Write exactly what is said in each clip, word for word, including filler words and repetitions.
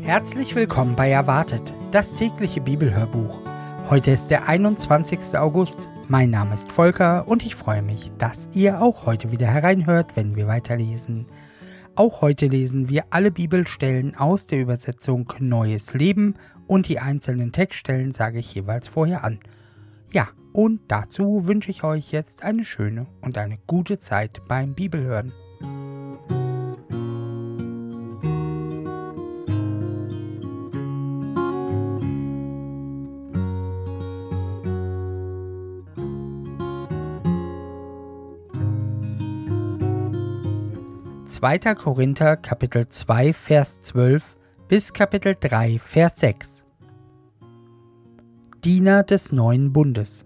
Herzlich willkommen bei Erwartet, das tägliche Bibelhörbuch. Heute ist der einundzwanzigster August. Mein Name ist Volker und ich freue mich, dass ihr auch heute wieder hereinhört, wenn wir weiterlesen. Auch heute lesen wir alle Bibelstellen aus der Übersetzung Neues Leben und die einzelnen Textstellen sage ich jeweils vorher an. Ja, und dazu wünsche ich euch jetzt eine schöne und eine gute Zeit beim Bibelhören. zweiter Korinther Kapitel zwei Vers zwölf bis Kapitel drei Vers sechs. Diener des neuen Bundes.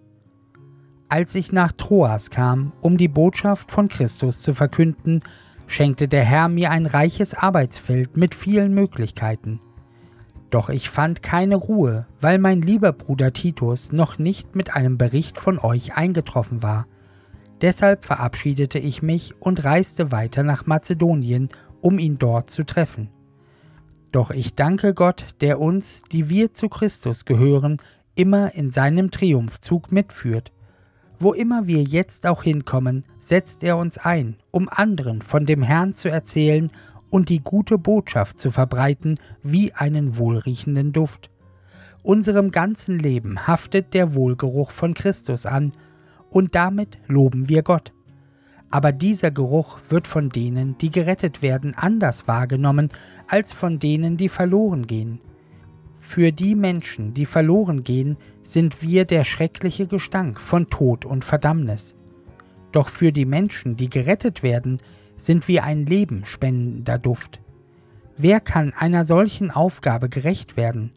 Als ich nach Troas kam, um die Botschaft von Christus zu verkünden, schenkte der Herr mir ein reiches Arbeitsfeld mit vielen Möglichkeiten. Doch ich fand keine Ruhe, weil mein lieber Bruder Titus noch nicht mit einem Bericht von euch eingetroffen war. Deshalb verabschiedete ich mich und reiste weiter nach Mazedonien, um ihn dort zu treffen. Doch ich danke Gott, der uns, die wir zu Christus gehören, immer in seinem Triumphzug mitführt. Wo immer wir jetzt auch hinkommen, setzt er uns ein, um anderen von dem Herrn zu erzählen und die gute Botschaft zu verbreiten wie einen wohlriechenden Duft. Unserem ganzen Leben haftet der Wohlgeruch von Christus an, und damit loben wir Gott. Aber dieser Geruch wird von denen, die gerettet werden, anders wahrgenommen als von denen, die verloren gehen. Für die Menschen, die verloren gehen, sind wir der schreckliche Gestank von Tod und Verdammnis. Doch für die Menschen, die gerettet werden, sind wir ein lebenspendender Duft. Wer kann einer solchen Aufgabe gerecht werden?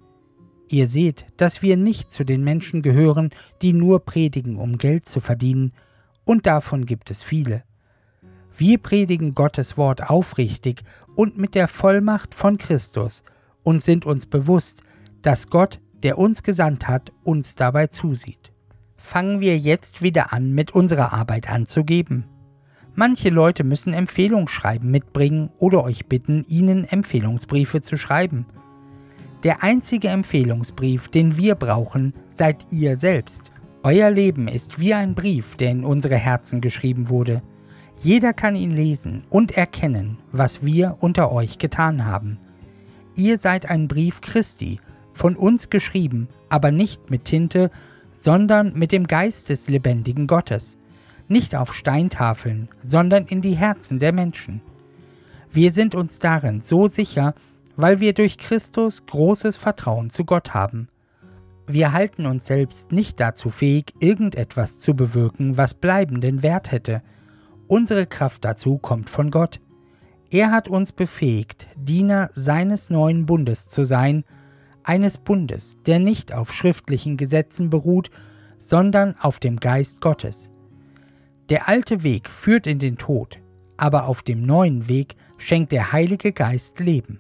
Ihr seht, dass wir nicht zu den Menschen gehören, die nur predigen, um Geld zu verdienen, und davon gibt es viele. Wir predigen Gottes Wort aufrichtig und mit der Vollmacht von Christus und sind uns bewusst, dass Gott, der uns gesandt hat, uns dabei zusieht. Fangen wir jetzt wieder an, mit unserer Arbeit anzugeben. Manche Leute müssen Empfehlungsschreiben mitbringen oder euch bitten, ihnen Empfehlungsbriefe zu schreiben. Der einzige Empfehlungsbrief, den wir brauchen, seid ihr selbst. Euer Leben ist wie ein Brief, der in unsere Herzen geschrieben wurde. Jeder kann ihn lesen und erkennen, was wir unter euch getan haben. Ihr seid ein Brief Christi, von uns geschrieben, aber nicht mit Tinte, sondern mit dem Geist des lebendigen Gottes. Nicht auf Steintafeln, sondern in die Herzen der Menschen. Wir sind uns darin so sicher, weil wir durch Christus großes Vertrauen zu Gott haben. Wir halten uns selbst nicht dazu fähig, irgendetwas zu bewirken, was bleibenden Wert hätte. Unsere Kraft dazu kommt von Gott. Er hat uns befähigt, Diener seines neuen Bundes zu sein, eines Bundes, der nicht auf schriftlichen Gesetzen beruht, sondern auf dem Geist Gottes. Der alte Weg führt in den Tod, aber auf dem neuen Weg schenkt der Heilige Geist Leben.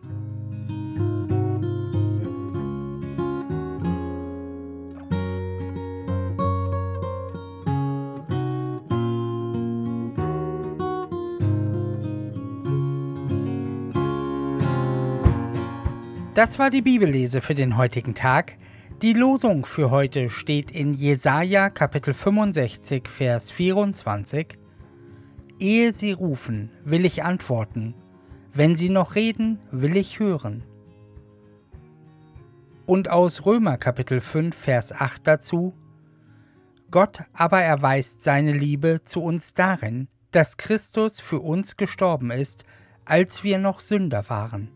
Das war die Bibellese für den heutigen Tag. Die Losung für heute steht in Jesaja Kapitel fünfundsechzig, Vers vierundzwanzig. Ehe sie rufen, will ich antworten. Wenn sie noch reden, will ich hören. Und aus Römer Kapitel fünf, Vers acht dazu. Gott aber erweist seine Liebe zu uns darin, dass Christus für uns gestorben ist, als wir noch Sünder waren.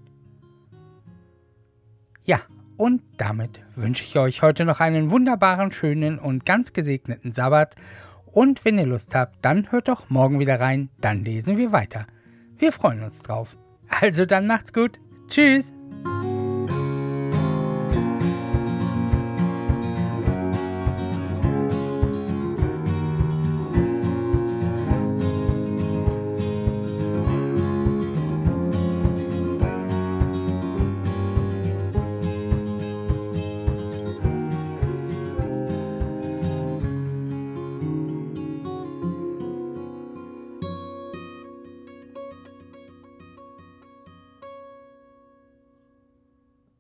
Ja, und damit wünsche ich euch heute noch einen wunderbaren, schönen und ganz gesegneten Sabbat. Und wenn ihr Lust habt, dann hört doch morgen wieder rein, dann lesen wir weiter. Wir freuen uns drauf. Also dann macht's gut. Tschüss.